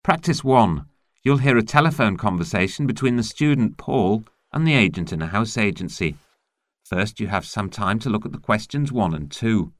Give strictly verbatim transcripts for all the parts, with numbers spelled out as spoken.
Practice one. You'll hear a telephone conversation between the student Paul and the agent in a house agency. First, you have some time to look at the questions one and two.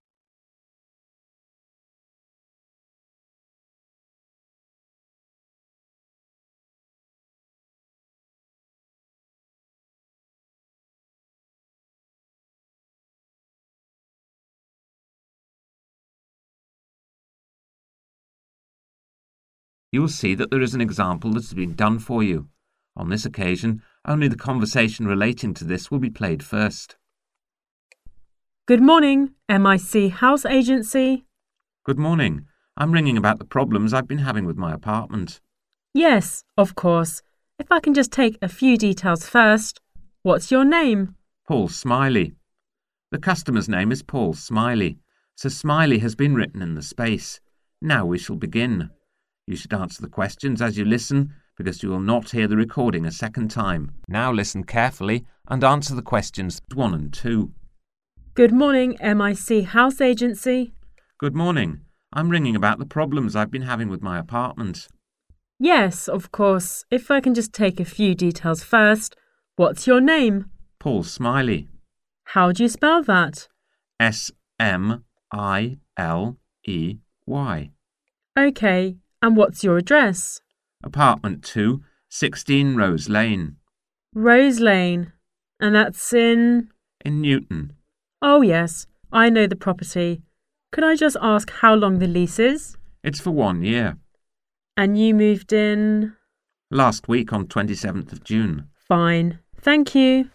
You will see that there is an example that has been done for you. On this occasion, only the conversation relating to this will be played first. Good morning, M I C House Agency. Good morning. I'm ringing about the problems I've been having with my apartment. Yes, of course. If I can just take a few details first. What's your name? Paul Smiley. The customer's name is Paul Smiley, so Smiley has been written in the space. Now we shall begin. You should answer the questions as you listen, because you will not hear the recording a second time. Now listen carefully and answer the questions one and two. Good morning, M I C House Agency. Good morning. I'm ringing about the problems I've been having with my apartment. Yes, of course. If I can just take a few details first. What's your name? Paul Smiley. How do you spell that? S M I L E Y. OK. And what's your address? Apartment two, sixteen Rose Lane. Rose Lane. And that's in? In Newton. Oh, yes. I know the property. Could I just ask how long the lease is? It's for one year. And you moved in? Last week on twenty-seventh of June. Fine. Thank you.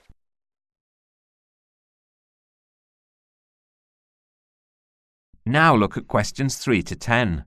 Now look at questions three to ten.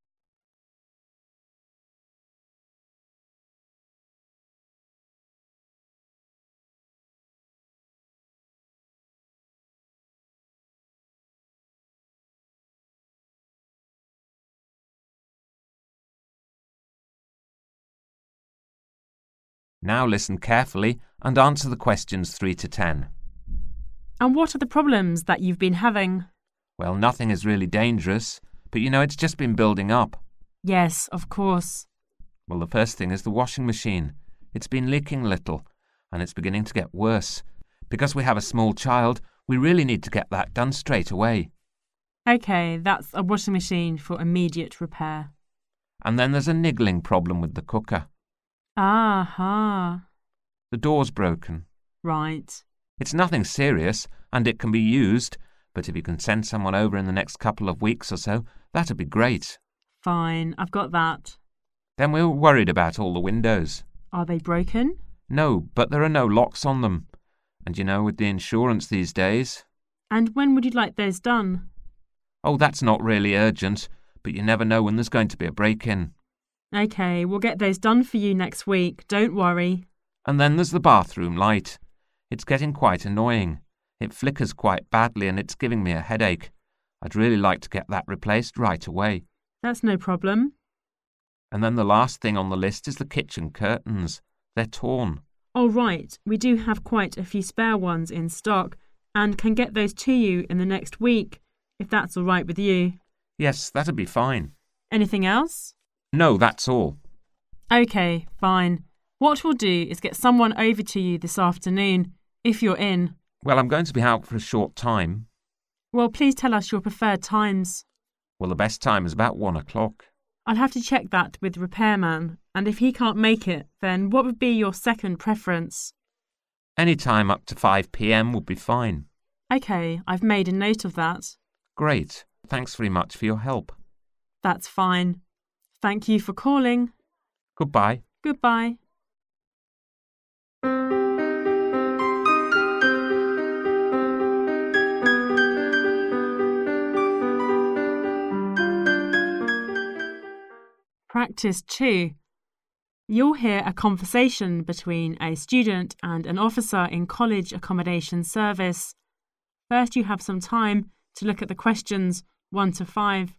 Now listen carefully and answer the questions three to ten. And what are the problems that you've been having? Well, nothing is really dangerous, but you know it's just been building up. Yes, of course. Well, the first thing is the washing machine. It's been leaking a little, and it's beginning to get worse. Because we have a small child, we really need to get that done straight away. OK, that's a washing machine for immediate repair. And then there's a niggling problem with the cooker. Aha. The door's broken. Right. It's nothing serious, and it can be used, but if you can send someone over in the next couple of weeks or so, that'd be great. Fine, I've got that. Then we're worried about all the windows. Are they broken? No, but there are no locks on them. And you know, with the insurance these days... And when would you like those done? Oh, that's not really urgent, but you never know when there's going to be a break-in. OK, we'll get those done for you next week, don't worry. And then there's the bathroom light. It's getting quite annoying. It flickers quite badly and it's giving me a headache. I'd really like to get that replaced right away. That's no problem. And then the last thing on the list is the kitchen curtains. They're torn. Oh, right. We do have quite a few spare ones in stock and can get those to you in the next week, if that's all right with you. Yes, that'd be fine. Anything else? No, that's all. OK, fine. What we'll do is get someone over to you this afternoon, if you're in. Well, I'm going to be out for a short time. Well, please tell us your preferred times. Well, the best time is about one o'clock. I'll have to check that with the repairman, and if he can't make it, then what would be your second preference? Any time up to five p.m. would be fine. OK, I've made a note of that. Great. Thanks very much for your help. That's fine. Thank you for calling. Goodbye. Goodbye. Practice two. You'll hear a conversation between a student and an officer in college accommodation service. First, you have some time to look at the questions one to five.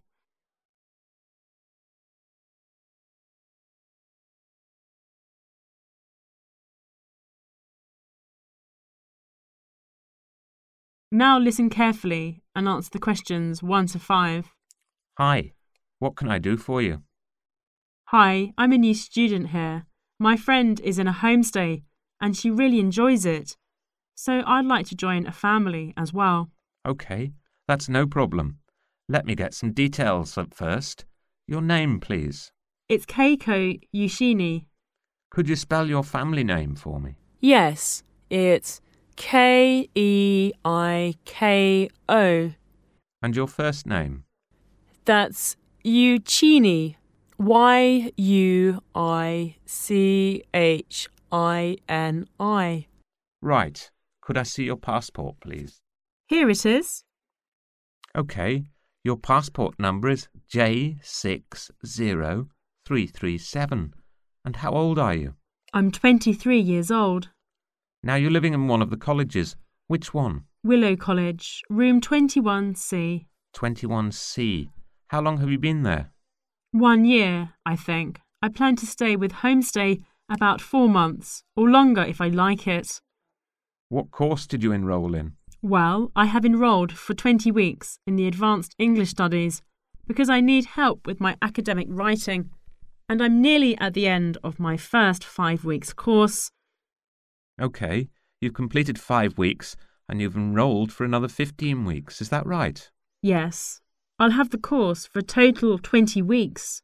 Now listen carefully and answer the questions one to five. Hi. What can I do for you? Hi, I'm a new student here. My friend is in a homestay and she really enjoys it. So I'd like to join a family as well. OK, that's no problem. Let me get some details up first. Your name, please. It's Keiko Yushini. Could you spell your family name for me? Yes, it's K E I K O. And your first name? That's Yuchini. Y U I C H I N I. Right. Could I see your passport, please? Here it is. OK. Your passport number is J six zero three three seven. And how old are you? I'm twenty-three years old. Now you're living in one of the colleges. Which one? Willow College, room twenty-one C. twenty-one C. How long have you been there? One year, I think. I plan to stay with Homestay about four months, or longer if I like it. What course did you enrol in? Well, I have enrolled for twenty weeks in the Advanced English Studies because I need help with my academic writing, and I'm nearly at the end of my first five weeks course. OK, you've completed five weeks and you've enrolled for another fifteen weeks, is that right? Yes, I'll have the course for a total of twenty weeks.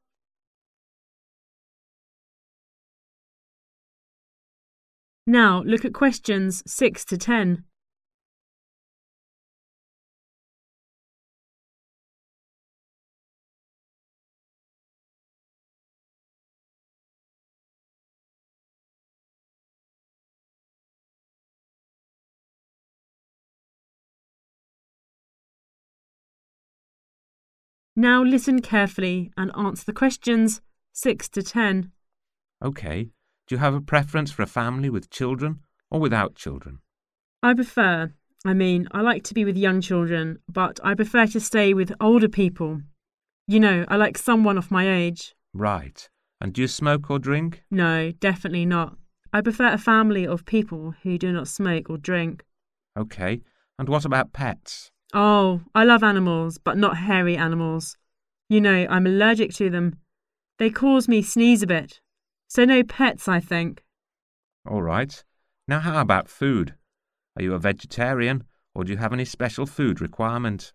Now look at questions six to ten. Now listen carefully and answer the questions six to ten. OK. Do you have a preference for a family with children or without children? I prefer, I mean, I like to be with young children, but I prefer to stay with older people. You know, I like someone of my age. Right. And do you smoke or drink? No, definitely not. I prefer a family of people who do not smoke or drink. OK. And what about pets? Oh, I love animals, but not hairy animals. You know, I'm allergic to them. They cause me sneeze a bit. So no pets, I think. All right. Now how about food? Are you a vegetarian or do you have any special food requirement?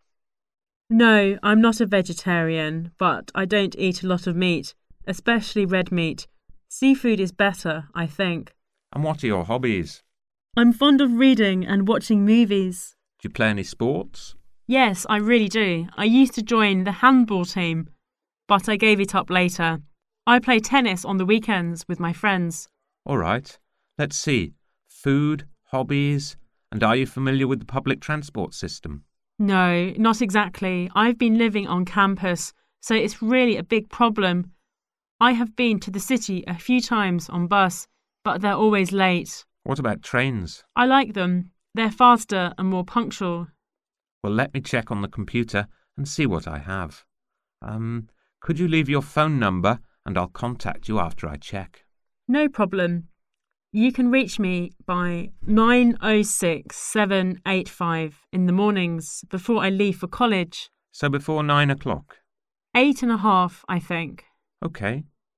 No, I'm not a vegetarian, but I don't eat a lot of meat, especially red meat. Seafood is better, I think. And what are your hobbies? I'm fond of reading and watching movies. Do you play any sports? Yes, I really do. I used to join the handball team, but I gave it up later. I play tennis on the weekends with my friends. All right. Let's see. Food, hobbies, and are you familiar with the public transport system? No, not exactly. I've been living on campus, so it's really a big problem. I have been to the city a few times on bus, but they're always late. What about trains? I like them. They're faster and more punctual. Well, let me check on the computer and see what I have. Um, could you leave your phone number and I'll contact you after I check? No problem. You can reach me by nine oh six, seven eight five in the mornings before I leave for college. So before nine o'clock? Eight and a half, I think. OK.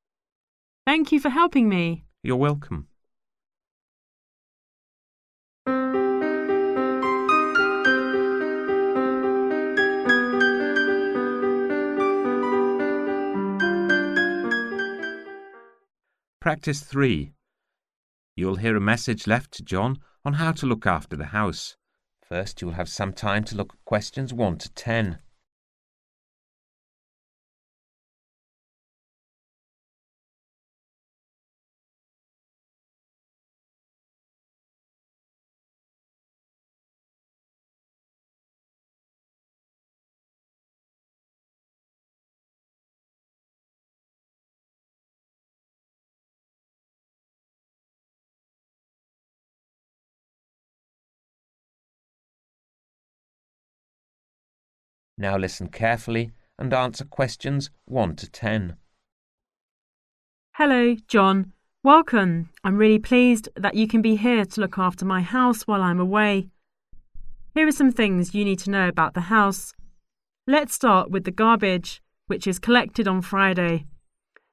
Thank you for helping me. You're welcome. Practice three. You'll hear a message left to John on how to look after the house. First, you'll have some time to look at questions one to ten. Now listen carefully and answer questions one to ten. Hello, John. Welcome. I'm really pleased that you can be here to look after my house while I'm away. Here are some things you need to know about the house. Let's start with the garbage, which is collected on Friday.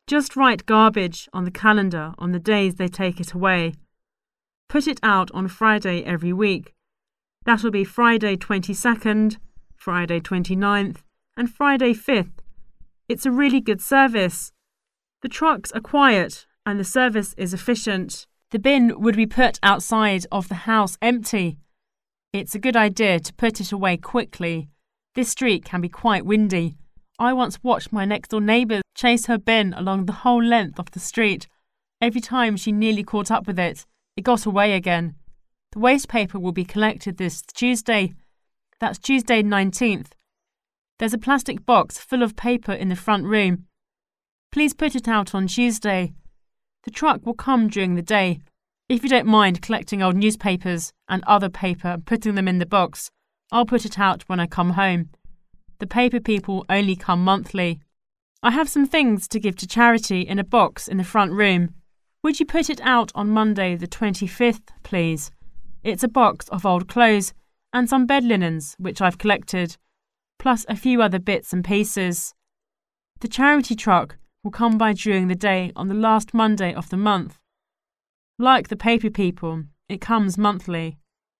Just write garbage on the calendar on the days they take it away. Put it out on Friday every week. That'll be Friday twenty-second, Friday twenty-ninth, and Friday fifth. It's a really good service. The trucks are quiet and the service is efficient. The bin would be put outside of the house empty. It's a good idea to put it away quickly. This street can be quite windy. I once watched my next-door neighbour chase her bin along the whole length of the street. Every time she nearly caught up with it, it got away again. The waste paper will be collected this Tuesday. That's Tuesday nineteenth. There's a plastic box full of paper in the front room. Please put it out on Tuesday. The truck will come during the day. If you don't mind collecting old newspapers and other paper and putting them in the box, I'll put it out when I come home. The paper people only come monthly. I have some things to give to charity in a box in the front room. Would you put it out on Monday the twenty-fifth, please? It's a box of old clothes and some bed linens, which I've collected, plus a few other bits and pieces. The charity truck will come by during the day on the last Monday of the month. Like the paper people, it comes monthly.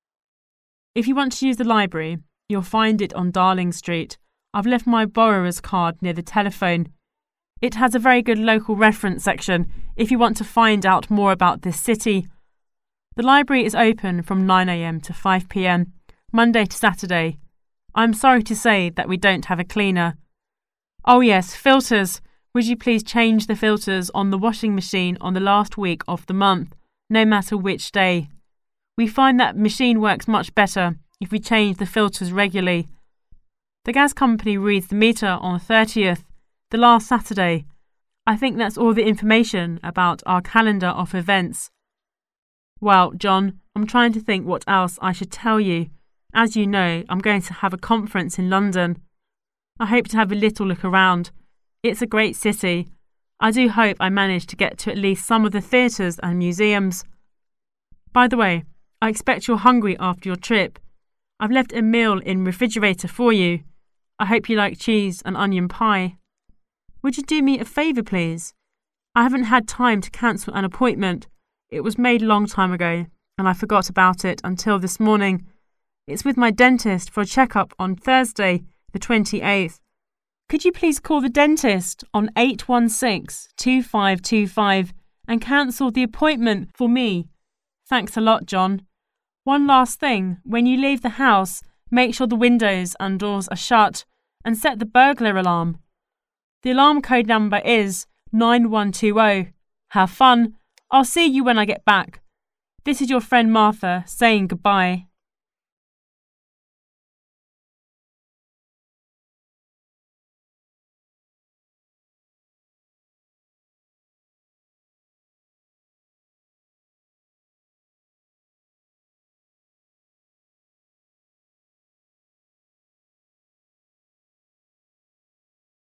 If you want to use the library, you'll find it on Darling Street. I've left my borrower's card near the telephone. It has a very good local reference section if you want to find out more about this city. The library is open from nine a m to five p m, Monday to Saturday. I'm sorry to say that we don't have a cleaner. Oh yes, filters. Would you please change the filters on the washing machine on the last week of the month, no matter which day? We find that machine works much better if we change the filters regularly. The gas company reads the meter on the thirtieth, the last Saturday. I think that's all the information about our calendar of events. Well, John, I'm trying to think what else I should tell you. As you know, I'm going to have a conference in London. I hope to have a little look around. It's a great city. I do hope I manage to get to at least some of the theatres and museums. By the way, I expect you're hungry after your trip. I've left a meal in refrigerator for you. I hope you like cheese and onion pie. Would you do me a favour, please? I haven't had time to cancel an appointment. It was made a long time ago, and I forgot about it until this morning. It's with my dentist for a checkup on Thursday, the twenty-eighth. Could you please call the dentist on eight one six, two five two five and cancel the appointment for me? Thanks a lot, John. One last thing, when you leave the house, make sure the windows and doors are shut and set the burglar alarm. The alarm code number is nine one two zero. Have fun. I'll see you when I get back. This is your friend Martha saying goodbye.